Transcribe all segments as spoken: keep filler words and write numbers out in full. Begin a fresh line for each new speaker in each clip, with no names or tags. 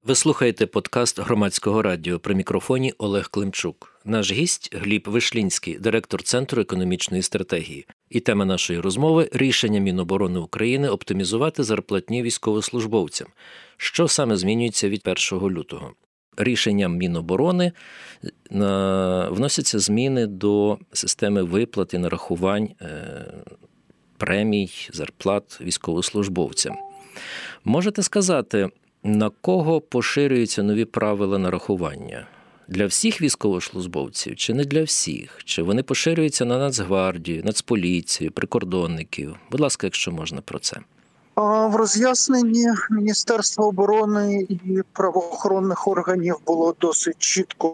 Ви слухаєте подкаст Громадського радіо. При мікрофоні Олег Климчук. Наш гість – Гліб Вишлінський, директор Центру економічної стратегії. І тема нашої розмови – рішення Міноборони України оптимізувати зарплатні військовослужбовцям. Що саме змінюється від першого лютого? Рішенням Міноборони вносяться зміни до системи виплат і нарахувань премій, зарплат військовослужбовцям. Можете сказати, на кого поширюються нові правила нарахування? Для всіх військовослужбовців чи не для всіх? Чи вони поширюються на Нацгвардію, Нацполіцію, прикордонників? Будь ласка, якщо можна про це.
В роз'ясненні Міністерства оборони і правоохоронних органів було досить чітко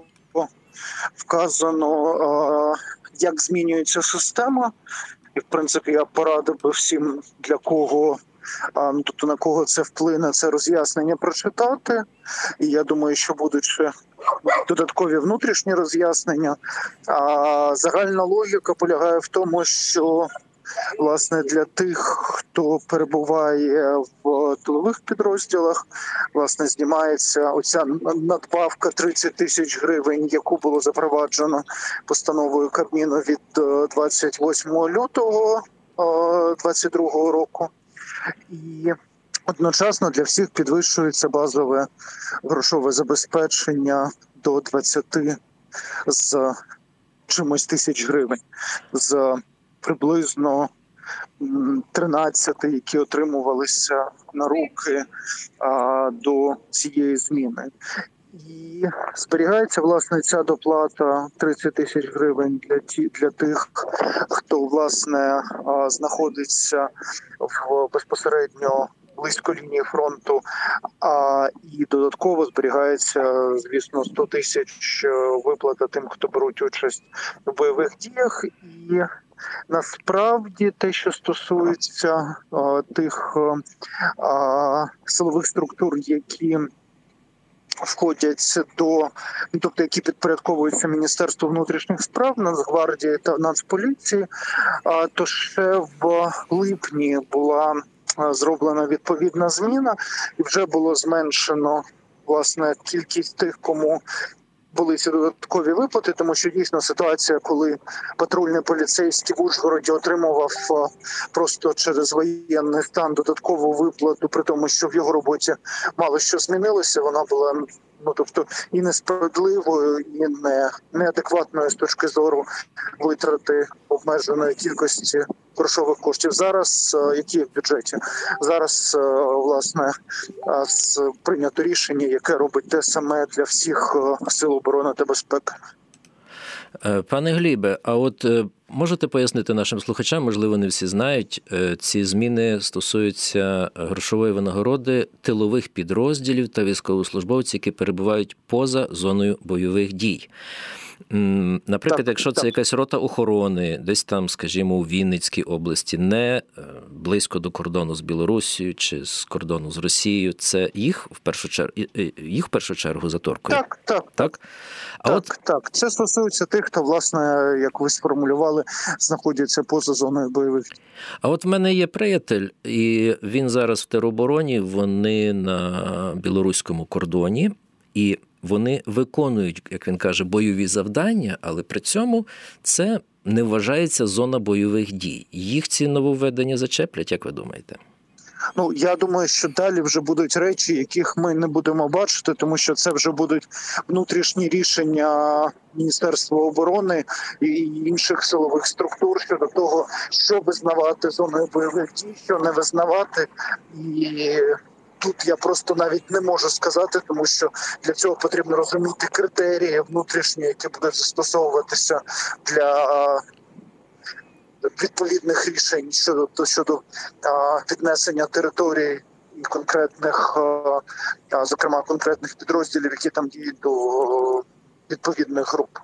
вказано, як змінюється система. І, в принципі, я порадив би всім, для кого, тобто на кого це вплине, це роз'яснення прочитати. І я думаю, що будуть ще додаткові внутрішні роз'яснення. А загальна логіка полягає в тому, що власне, для тих, хто перебуває в тилових підрозділах, власне, знімається оця надбавка тридцять тисяч гривень, яку було запроваджено постановою Кабміну від двадцять восьмого лютого двадцять другого року. І одночасно для всіх підвищується базове грошове забезпечення до двадцяти з чимось тисяч гривень. З приблизно тринадцяти, які отримувалися на руки а, до цієї зміни. І зберігається, власне, ця доплата тридцять тисяч гривень для, ті, для тих, хто, власне, а, знаходиться в безпосередньо близько лінії фронту, а і додатково зберігається, звісно, сто тисяч виплата тим, хто беруть участь в бойових діях. І насправді те, що стосується а, тих а, силових структур, які входять до, тобто які підпорядковуються Міністерству внутрішніх справ, Нацгвардії та Нацполіції, а, то ще в липні була зроблена відповідна зміна і вже було зменшено, власне, кількість тих, кому були ці додаткові виплати, тому що дійсно ситуація, коли патрульний поліцейський в Ужгороді отримував просто через воєнний стан додаткову виплату, при тому, що в його роботі мало що змінилося, вона була, ну, тобто, і несправедливою, і не, неадекватною з точки зору витрати обмеженої кількості грошових коштів. Зараз, які в бюджеті? Зараз, власне, прийнято рішення, яке робить те саме для всіх сил оборони та безпеки.
Пане Глібе, а от можете пояснити нашим слухачам, можливо, не всі знають, ці зміни стосуються грошової винагороди тилових підрозділів та військовослужбовців, які перебувають поза зоною бойових дій. Наприклад, так, якщо так. це якась рота охорони, десь там, скажімо, у Вінницькій області, не близько до кордону з Білоруссією чи з кордону з Росією, це їх в першу чергу, їх в першу чергу заторкує?
Так, так.
Так, а
так,
от...
так. Це стосується тих, хто, власне, як ви сформулювали, знаходяться поза зоною бойових.
А от в мене є приятель, і він зараз в теробороні, вони на білоруському кордоні, і вони виконують, як він каже, бойові завдання, але при цьому це не вважається зона бойових дій. Їх ці нововведення зачеплять, як ви думаєте?
Ну, я думаю, що далі вже будуть речі, яких ми не будемо бачити, тому що це вже будуть внутрішні рішення Міністерства оборони і інших силових структур щодо того, що визнавати зоною бойових дій, що не визнавати. І тут я просто навіть не можу сказати, тому що для цього потрібно розуміти критерії внутрішні, які будуть застосовуватися для відповідних рішень щодо, щодо піднесення території і конкретних, зокрема, конкретних підрозділів, які там діють до відповідних груп.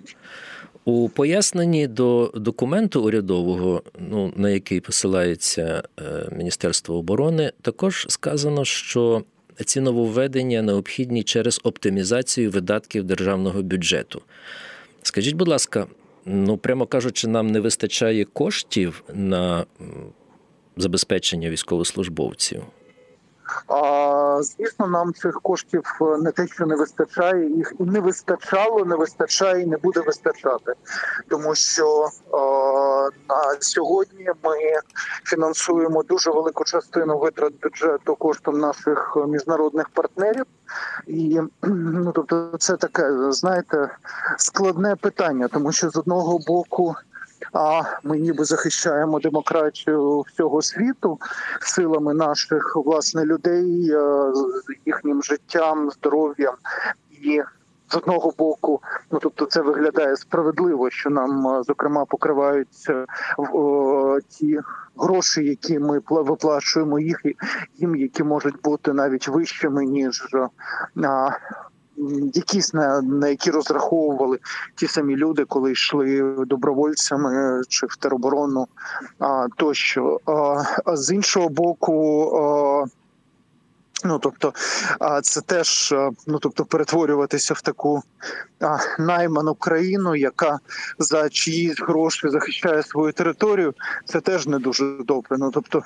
У поясненні до документу урядового, ну, на який посилається Міністерство оборони, також сказано, що ці нововведення необхідні через оптимізацію видатків державного бюджету. Скажіть, будь ласка, ну, прямо кажучи, нам не вистачає коштів на забезпечення військовослужбовців?
А, звісно, нам цих коштів не те, що не вистачає, їх і не вистачало, не вистачає і не буде вистачати. Тому що а, на сьогодні ми фінансуємо дуже велику частину витрат бюджету коштом наших міжнародних партнерів. І ну, тобто це таке, знаєте, складне питання, тому що з одного боку а ми ніби захищаємо демократію всього світу силами наших власне людей, з їхнім життям, здоров'ям. І з одного боку, ну тобто це виглядає справедливо, що нам, зокрема, покривають о, ті гроші, які ми виплачуємо їх, їм, які можуть бути навіть вищими, ніж а, якісь на, на які розраховували ті самі люди, коли йшли добровольцями чи в тероборону а, тощо. А, а з іншого боку, а, ну тобто, а, це теж ну тобто перетворюватися в таку а, найману країну, яка за чиїсь гроші захищає свою територію, це теж не дуже добре. Ну тобто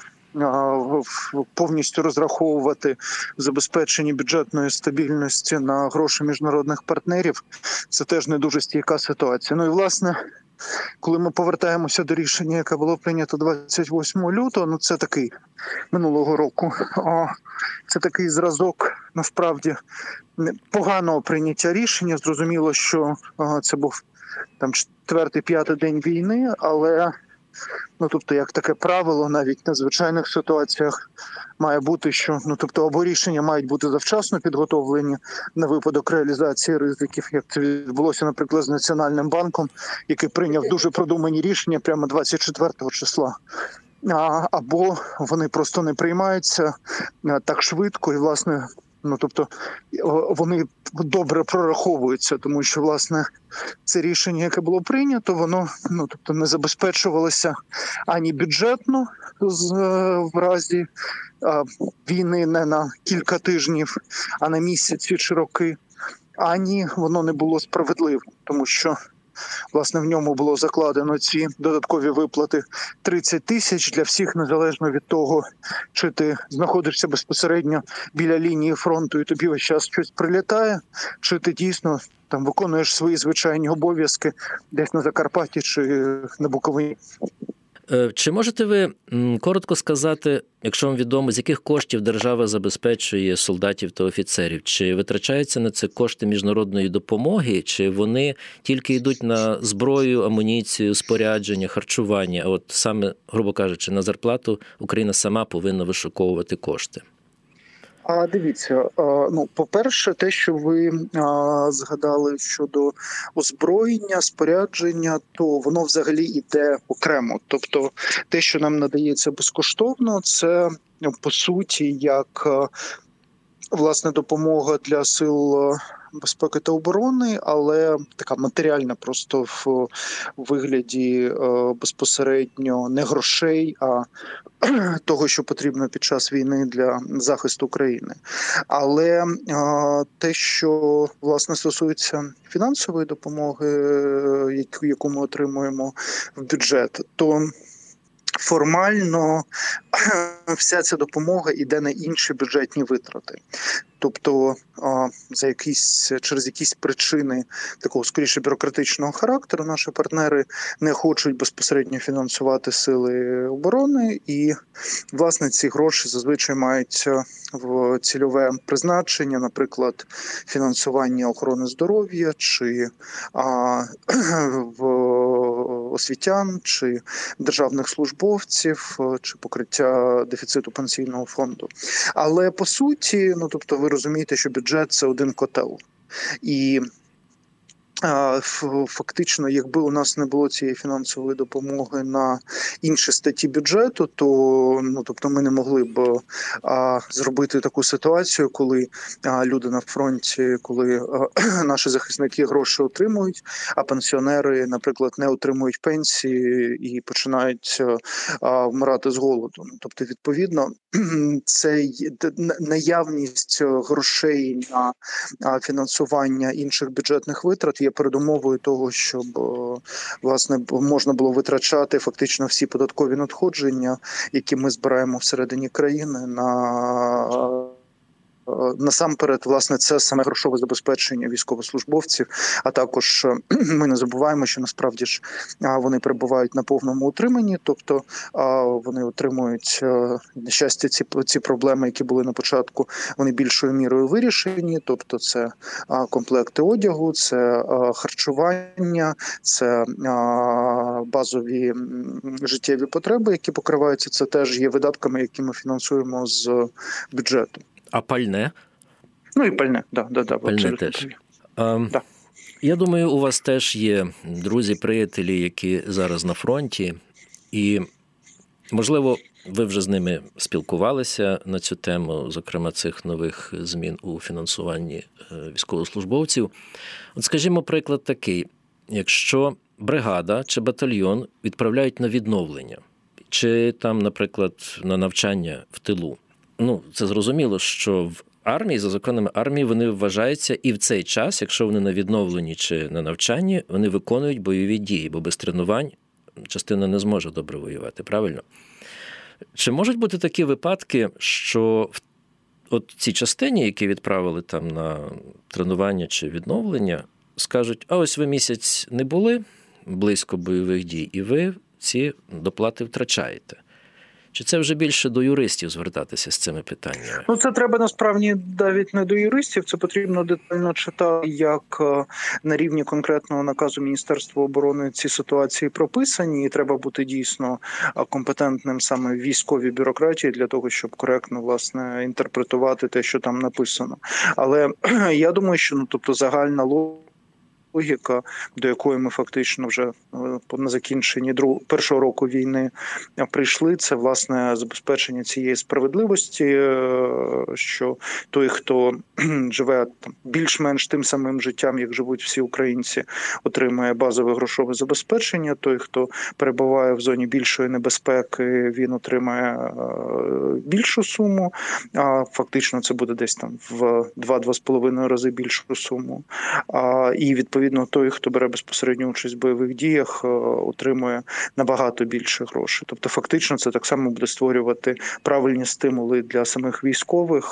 повністю розраховувати забезпечення бюджетної стабільності на гроші міжнародних партнерів, це теж не дуже стійка ситуація. Ну і власне, коли ми повертаємося до рішення, яке було прийнято двадцять восьмого лютого, ну це такий минулого року, це такий зразок, насправді, поганого прийняття рішення. Зрозуміло, що це був там четвертий-п'ятий день війни, але ну, тобто, як таке правило, навіть на звичайних ситуаціях має бути, що, ну, тобто, або рішення мають бути завчасно підготовлені на випадок реалізації ризиків, як це відбулося, наприклад, з Національним банком, який прийняв дуже продумані рішення прямо двадцять четвертого числа. А, або вони просто не приймаються так швидко і, власне, ну, тобто, вони добре прораховуються, тому що, власне, це рішення, яке було прийнято, воно, ну, тобто, не забезпечувалося ані бюджетно з, в разі а, війни не на кілька тижнів, а на місяці чи роки, ані воно не було справедливим, тому що, власне, в ньому було закладено ці додаткові виплати тридцять тисяч для всіх, незалежно від того, чи ти знаходишся безпосередньо біля лінії фронту і тобі весь час щось прилітає, чи ти дійсно там виконуєш свої звичайні обов'язки десь на Закарпатті чи на Буковині.
Чи можете ви коротко сказати, якщо вам відомо, з яких коштів держава забезпечує солдатів та офіцерів? Чи витрачаються на це кошти міжнародної допомоги, чи вони тільки йдуть на зброю, амуніцію, спорядження, харчування? А от саме, грубо кажучи, на зарплату Україна сама повинна вишуковувати кошти?
А дивіться, ну, по-перше, те, що ви а, згадали щодо озброєння, спорядження, то воно взагалі йде окремо. Тобто те, що нам надається безкоштовно, це, по суті, як власне допомога для сил безпеки та оборони, але така матеріальна, просто в вигляді е, безпосередньо не грошей, а того, що потрібно під час війни для захисту країни. Але е, те, що власне стосується фінансової допомоги, яку, яку ми отримуємо в бюджет, то формально вся ця допомога йде на інші бюджетні витрати. Тобто за якісь, через якісь причини такого, скоріше, бюрократичного характеру наші партнери не хочуть безпосередньо фінансувати сили оборони, і, власне, ці гроші зазвичай мають в цільове призначення, наприклад, фінансування охорони здоров'я, чи а, в освітян, чи державних службовців, чи покриття дефіциту пенсійного фонду. Але, по суті, ну, тобто, ви розумієте, що бюджет – це один котел. І фактично, якби у нас не було цієї фінансової допомоги на інші статті бюджету, то, ну, тобто, ми не могли б а, зробити таку ситуацію, коли а, люди на фронті, коли а, наші захисники гроші отримують, а пенсіонери, наприклад, не отримують пенсії і починають а, вмирати з голоду. Тобто, відповідно, це наявність грошей на фінансування інших бюджетних витрат є є передумовою того, щоб власне можна було витрачати фактично всі податкові надходження, які ми збираємо всередині країни, на насамперед, власне, це саме грошове забезпечення військовослужбовців, а також ми не забуваємо, що насправді ж вони перебувають на повному утриманні, тобто вони отримують, на щастя, ці, ці проблеми, які були на початку, вони більшою мірою вирішені, тобто це комплекти одягу, це харчування, це базові життєві потреби, які покриваються, це теж є видатками, які ми фінансуємо з бюджету.
А пальне?
Ну і пальне, да, да, да,
пальне теж.
А, да.
Я думаю, у вас теж є друзі, приятелі, які зараз на фронті, і, можливо, ви вже з ними спілкувалися на цю тему, зокрема цих нових змін у фінансуванні військовослужбовців. От скажімо, приклад такий. Якщо бригада чи батальйон відправляють на відновлення, чи там, наприклад, на навчання в тилу, ну, це зрозуміло, що в армії, за законами армії, вони вважаються і в цей час, якщо вони на відновленні чи на навчанні, вони виконують бойові дії, бо без тренувань частина не зможе добре воювати, правильно? Чи можуть бути такі випадки, що в от цій частині, які відправили там на тренування чи відновлення, скажуть, а ось ви місяць не були близько бойових дій, і ви ці доплати втрачаєте? Чи це вже більше до юристів звертатися з цими питаннями?
Ну, це треба насправді навіть не до юристів, це потрібно детально читати, як на рівні конкретного наказу Міністерства оборони ці ситуації прописані, і треба бути дійсно компетентним саме в військовій бюрократії для того, щоб коректно, власне, інтерпретувати те, що там написано. Але я думаю, що, ну, тобто, загальна логіка, логіка, до якої ми фактично вже на закінченні другого, першого року війни прийшли, це, власне, забезпечення цієї справедливості, що той, хто живе там більш-менш тим самим життям, як живуть всі українці, отримує базове грошове забезпечення, той, хто перебуває в зоні більшої небезпеки, він отримає більшу суму, а фактично це буде десь там в два-два з половиною рази більшу суму. А, і, відповідно, Відповідно, той, хто бере безпосередню участь в бойових діях, отримує набагато більше грошей. Тобто, фактично, це так само буде створювати правильні стимули для самих військових,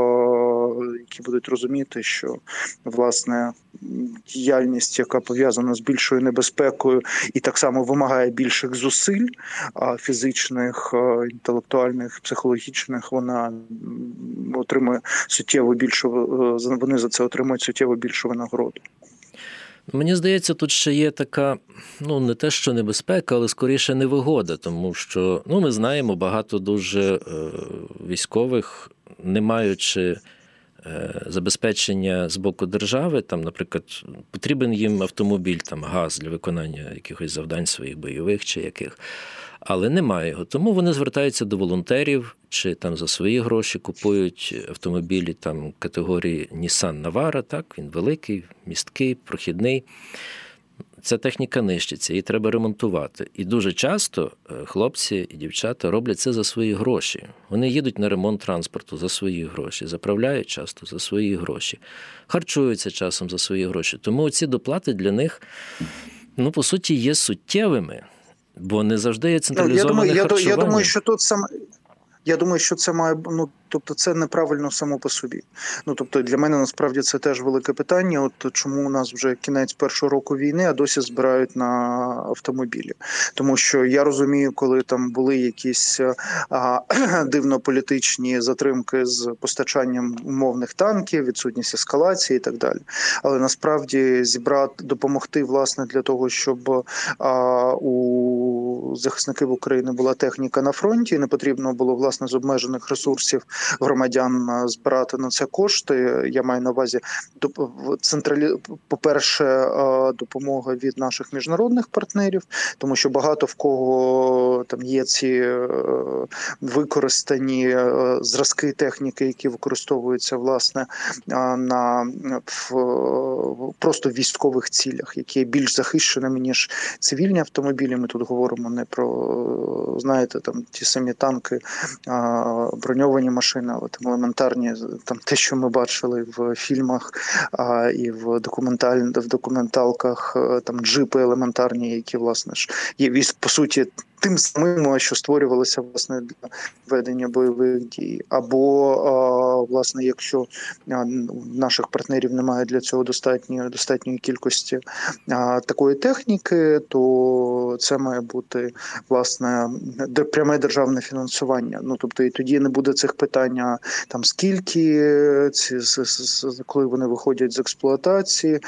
які будуть розуміти, що, власне, діяльність, яка пов'язана з більшою небезпекою і так само вимагає більших зусиль фізичних, інтелектуальних, психологічних, вона отримує суттєво більшу, вони за це отримують суттєво більшу винагороду.
Мені здається, тут ще є така, ну, не те, що небезпека, але скоріше невигода, тому що, ну, ми знаємо, багато дуже е, військових, не маючи е, забезпечення з боку держави, там, наприклад, потрібен їм автомобіль, там, газ для виконання якихось завдань своїх бойових чи яких, але немає його. Тому вони звертаються до волонтерів чи там за свої гроші купують автомобілі там категорії Nissan Navara, так, він великий, місткий, прохідний. Ця техніка нищиться, її треба ремонтувати. І дуже часто хлопці і дівчата роблять це за свої гроші. Вони їдуть на ремонт транспорту за свої гроші, заправляють часто за свої гроші, харчуються часом за свої гроші. Тому ці доплати для них, ну, по суті, є суттєвими. Бо не завжди є централізоване
ну, я думаю,
харчування.
Я, я думаю, що тут саме... Я думаю, що це має, ну, тобто це неправильно само по собі. Ну, тобто для мене насправді це теж велике питання. От чому у нас вже кінець першого року війни, а досі збирають на автомобілі. Тому що я розумію, коли там були якісь а, дивно-політичні затримки з постачанням умовних танків, відсутність ескалації і так далі. Але насправді зібрати, допомогти, власне, для того, щоб а, у захисників України була техніка на фронті, і не потрібно було, власне, з обмежених ресурсів громадян збирати на це кошти. Я маю на увазі, централі... по-перше, допомога від наших міжнародних партнерів, тому що багато в кого там є ці використані зразки техніки, які використовуються, власне, на в... просто в військових цілях, які є більш захищеними, ніж цивільні автомобілі. Ми тут говоримо, кажемо не про, знаєте, там ті самі танки, а, броньовані машини, але там елементарні, там те, що ми бачили в фільмах а, і в документаль, в документалках, там джипи елементарні, які, власне ж, є, по суті, тим самим, що створювалося, власне, для ведення бойових дій. Або, власне, якщо наших партнерів немає для цього достатньої, достатньої кількості такої техніки, то це має бути, власне, пряме державне фінансування. Ну, тобто, і тоді не буде цих питань, там, скільки, ці, коли вони виходять з експлуатації,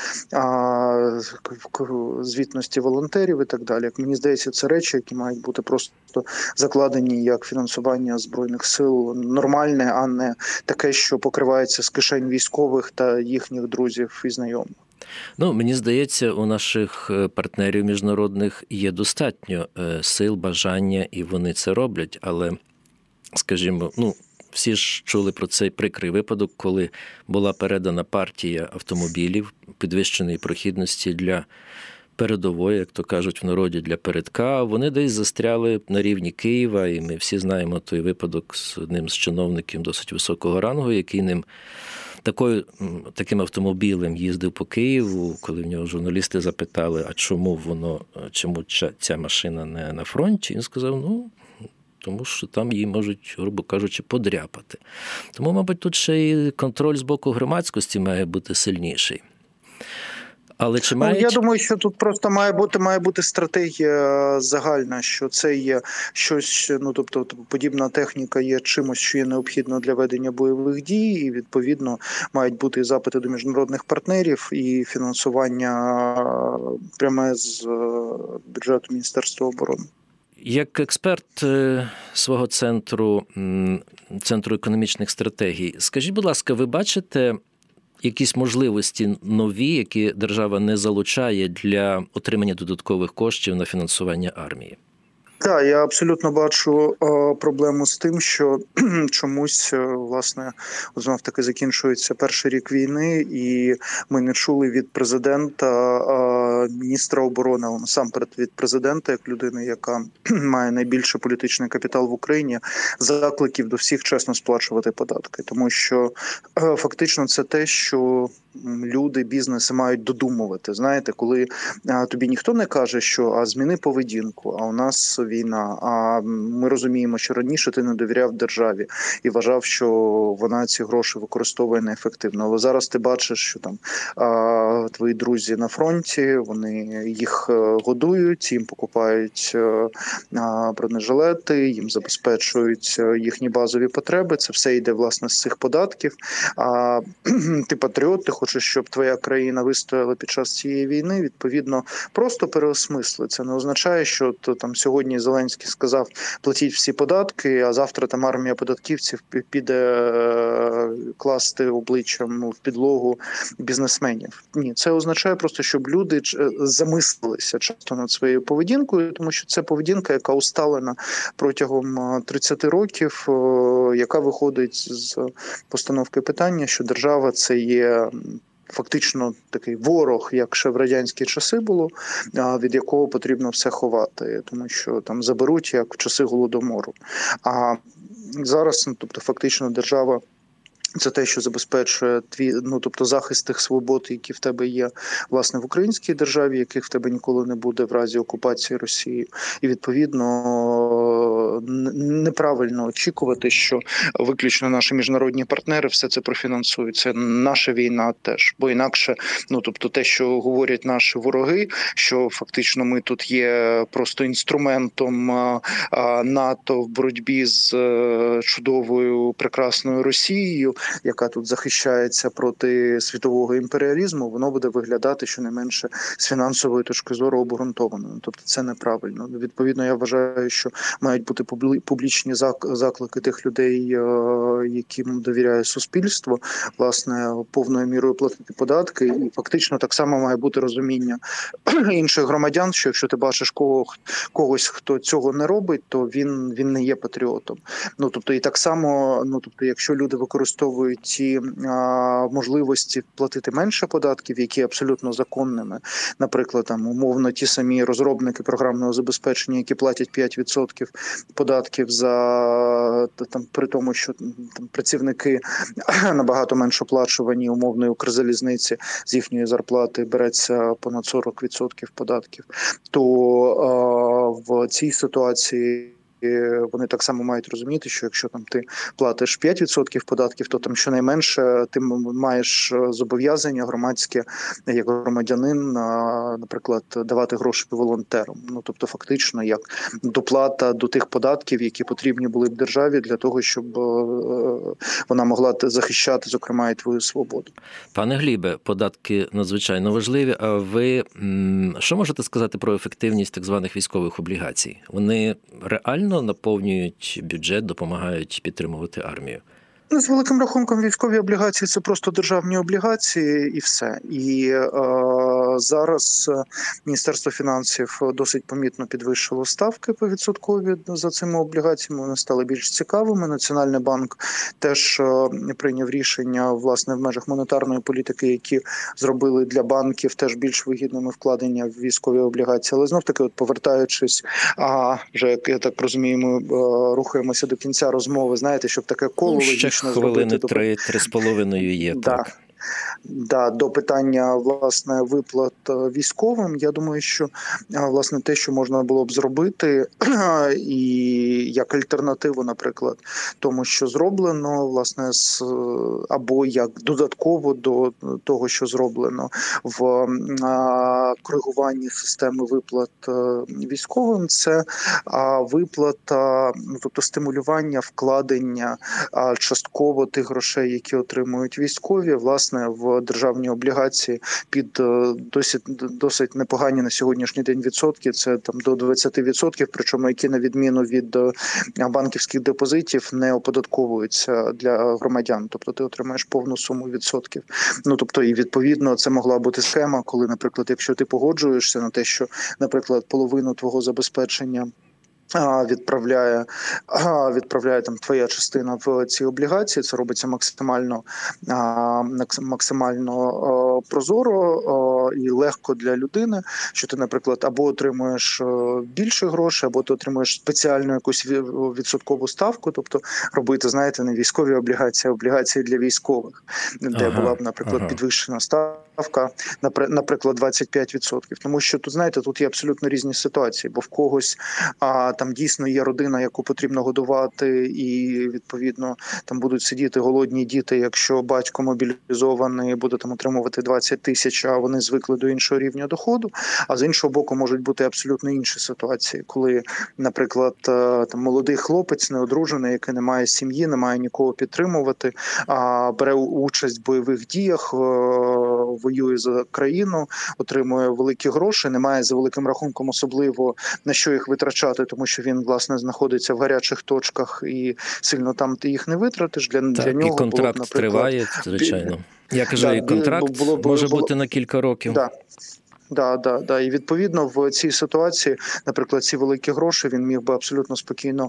звітності волонтерів і так далі. Як мені здається, це речі, які мають бути просто закладені як фінансування Збройних сил нормальне, а не таке, що покривається з кишень військових та їхніх друзів і знайомих.
Ну, мені здається, у наших партнерів міжнародних є достатньо сил, бажання, і вони це роблять. Але, скажімо, ну, всі ж чули про цей прикрий випадок, коли була передана партія автомобілів підвищеної прохідності для передової, як то кажуть в народі, для передка. Вони десь застряли на рівні Києва, і ми всі знаємо той випадок з одним з чиновників досить високого рангу, який ним такою, таким автомобілем їздив по Києву, коли в нього журналісти запитали, а чому воно, чому ця машина не на фронті, він сказав, ну, тому що там її можуть, грубо кажучи, подряпати. Тому, мабуть, тут ще і контроль з боку громадськості має бути сильніший. Але чи має...
Ну, я думаю, що тут просто має бути має бути стратегія загальна, що це є щось, ну тобто подібна техніка є чимось, що є необхідно для ведення бойових дій, і відповідно мають бути і запити до міжнародних партнерів, і фінансування пряме з бюджету Міністерства оборони.
Як експерт свого центру, Центру економічних стратегій, скажіть, будь ласка, ви бачите якісь можливості нові, які держава не залучає для отримання додаткових коштів на фінансування армії?
Так, я абсолютно бачу е, проблему з тим, що чомусь, е, власне, знов таки закінчується перший рік війни, і ми не чули від президента, е, міністра оборони, але насамперед від президента, як людини, яка має найбільший політичний капітал в Україні, закликів до всіх чесно сплачувати податки. Тому що е, фактично це те, що люди, бізнеси мають додумувати. Знаєте, коли а, тобі ніхто не каже, що а зміни поведінку, а у нас війна, а ми розуміємо, що раніше ти не довіряв державі і вважав, що вона ці гроші використовує неефективно. Але зараз ти бачиш, що там а, твої друзі на фронті, вони їх годують, їм покупають а, бронежилети, їм забезпечують їхні базові потреби. Це все йде, власне, з цих податків. А ти патріот, ти хочеш, щоб твоя країна вистояла під час цієї війни, відповідно, просто переосмисли. Це не означає, що то, там сьогодні Зеленський сказав, платіть всі податки, а завтра там армія податківців піде е, класти обличчям в підлогу бізнесменів. Ні, це означає просто, щоб люди замислилися часто над своєю поведінкою, тому що це поведінка, яка усталена протягом тридцяти років, е, яка виходить з постановки питання, що держава – це є фактично такий ворог, як ще в радянські часи було, від якого потрібно все ховати, тому що там заберуть, як в часи Голодомору. А зараз, ну, тобто фактично держава це те, що забезпечує твій, ну тобто захист тих свобод, які в тебе є, власне, в українській державі, яких в тебе ніколи не буде в разі окупації Росії. І відповідно неправильно очікувати, що виключно наші міжнародні партнери все це профінансують. Це наша війна теж, бо інакше, ну тобто те, що говорять наші вороги, що фактично ми тут є просто інструментом НАТО в боротьбі з чудовою прекрасною Росією, яка тут захищається проти світового імперіалізму, воно буде виглядати щонайменше з фінансової точки зору обґрунтованою. Тобто це неправильно. Відповідно, я вважаю, що мають бути публічні заклики тих людей, яким довіряє суспільство, власне, повною мірою платити податки. І фактично так само має бути розуміння інших громадян, що якщо ти бачиш кого, когось, хто цього не робить, то він, він не є патріотом. Ну, тобто, і так само, ну, тобто, якщо люди використовують ті а, можливості платити менше податків, які абсолютно законними, наприклад, там, умовно, ті самі розробники програмного забезпечення, які платять п'ять відсотків податків за, там, при тому, що там, працівники набагато менш оплачувані умовної Укрзалізниці, з їхньої зарплати береться понад сорок відсотків податків, то а, в цій ситуації вони так само мають розуміти, що якщо там ти платиш п'ять відсотків податків, то там щонайменше ти маєш зобов'язання громадське, як громадянин, наприклад, давати гроші волонтерам. Ну, тобто фактично як доплата до тих податків, які потрібні були б державі для того, щоб вона могла захищати, зокрема, і твою свободу.
Пане Глібе, податки надзвичайно важливі, а ви що можете сказати про ефективність так званих військових облігацій? Вони реально наповнюють бюджет, допомагають підтримувати армію?
З великим рахунком військові облігації – це просто державні облігації і все. І е, зараз Міністерство фінансів досить помітно підвищило ставки по відсоткові за цими облігаціями. Вони стали більш цікавими. Національний банк теж е, прийняв рішення, власне, в межах монетарної політики, які зробили для банків теж більш вигідними вкладення в військові облігації. Але знов-таки, от повертаючись, а вже, як я так розумію, ми е, рухаємося до кінця розмови, знаєте, щоб таке коло логічне
хвилини три, три з половиною є,
да.
так.
Да, до питання, власне, виплат військовим, я думаю, що, власне, те, що можна було б зробити, і як альтернативу, наприклад, тому, що зроблено, власне, з, або як додатково до того, що зроблено в а, коригуванні системи виплат військовим, це а, виплата, ну, тобто стимулювання вкладення а, частково тих грошей, які отримують військові, власне, в державні облігації під досить, досить непогані на сьогоднішній день відсотки, це там до двадцять відсотків, причому які на відміну від банківських депозитів не оподатковуються для громадян, тобто ти отримаєш повну суму відсотків. Ну, тобто і відповідно це могла бути схема, коли, наприклад, якщо ти погоджуєшся на те, що, наприклад, половину твого забезпечення відправляє, відправляє там твоя частина в ці облігації. Це робиться максимально, максимально прозоро і легко для людини, що ти, наприклад, або отримуєш більше грошей, або ти отримуєш спеціальну якусь відсоткову ставку, тобто робити, знаєте, не військові облігації, а облігації для військових, де ага, була б, наприклад, ага. підвищена ставка, наприклад, двадцять п'ять відсотків. Тому що тут, знаєте, тут є абсолютно різні ситуації, бо в когось а, там дійсно є родина, яку потрібно годувати, і, відповідно, там будуть сидіти голодні діти, якщо батько мобілізований буде там отримувати двадцять тисяч, а вони звикли до іншого рівня доходу. А з іншого боку, можуть бути абсолютно інші ситуації, коли, наприклад, там молодий хлопець, неодружений, який не має сім'ї, не має нікого підтримувати, а бере участь в бойових діях, воює за країну, отримує великі гроші, не має за великим рахунком особливо на що їх витрачати, тому що він, власне, знаходиться в гарячих точках і сильно там ти їх не витратиш. Для,
так,
для нього
і контракт
було б, наприклад,
триває, звичайно. Я кажу,
да,
і контракт
було, було,
може
було,
бути на кілька років.
Да. Да, да, да. І відповідно в цій ситуації, наприклад, ці великі гроші він міг би абсолютно спокійно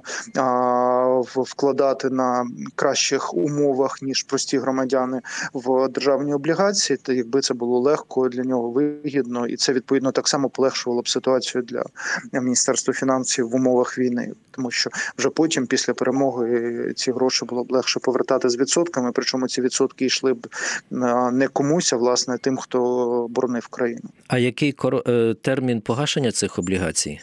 а, вкладати на кращих умовах, ніж прості громадяни в державні облігації, та якби це було легко, для нього вигідно, і це відповідно так само полегшувало б ситуацію для Міністерства фінансів в умовах війни, тому що вже потім, після перемоги, ці гроші було б легше повертати з відсотками, причому ці відсотки йшли б не комусь, а власне тим, хто боронив країну.
А який термін погашення цих облігацій?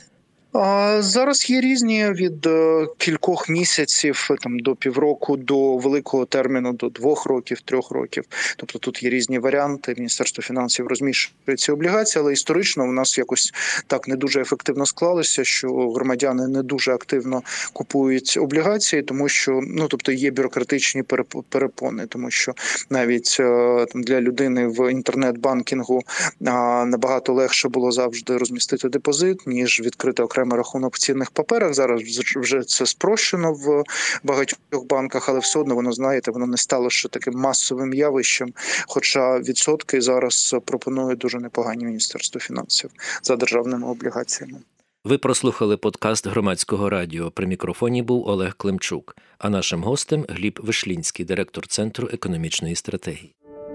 Зараз є різні від кількох місяців там до півроку, до великого терміну, до двох років, трьох років. Тобто тут є різні варіанти. Міністерство фінансів розміщує ці облігації, але історично у нас якось так не дуже ефективно склалося, що громадяни не дуже активно купують облігації, тому що, ну, тобто є бюрократичні перепони, тому що навіть там для людини в інтернет-банкінгу набагато легше було завжди розмістити депозит, ніж відкрити окремий окремий рахунок в цінних паперах. Зараз вже це спрощено в багатьох банках, але все одно воно, знаєте, воно не стало ще таким масовим явищем, хоча відсотки зараз пропонує дуже непогані Міністерство фінансів за державними облігаціями.
Ви прослухали подкаст Громадського радіо. При мікрофоні був Олег Климчук, а нашим гостем Гліб Вишлінський, директор Центру економічної стратегії.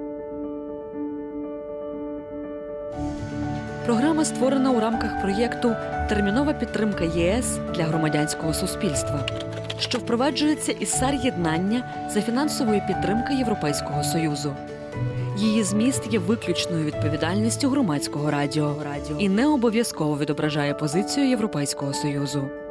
Програма створена у рамках проєкту «Термінова підтримка ЄС для громадянського суспільства», що впроваджується із САР-єднання за фінансової підтримки Європейського Союзу. Її зміст є виключною відповідальністю Громадського радіо і не обов'язково відображає позицію Європейського Союзу.